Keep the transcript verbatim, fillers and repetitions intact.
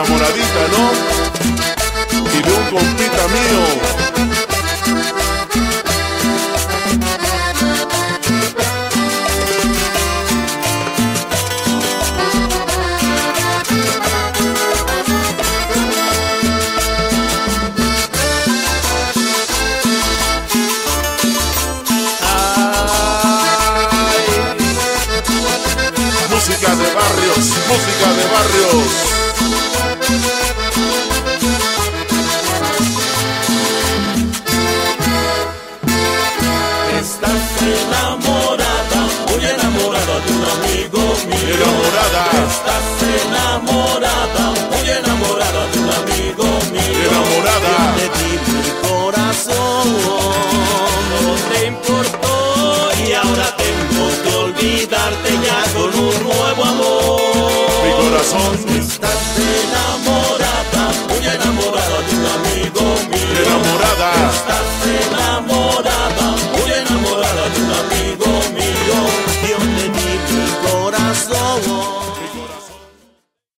enamoradita, ¿no? Y de un compita mío. Música de barrios, música de barrios. Estás enamorada, muy enamorada de un amigo mío. Enamorada. Estás enamorada, muy enamorada de un amigo mío. Enamorada. Yo te di mi corazón, no te importó y ahora tengo que olvidarte ya con un nuevo amor. Mi corazón está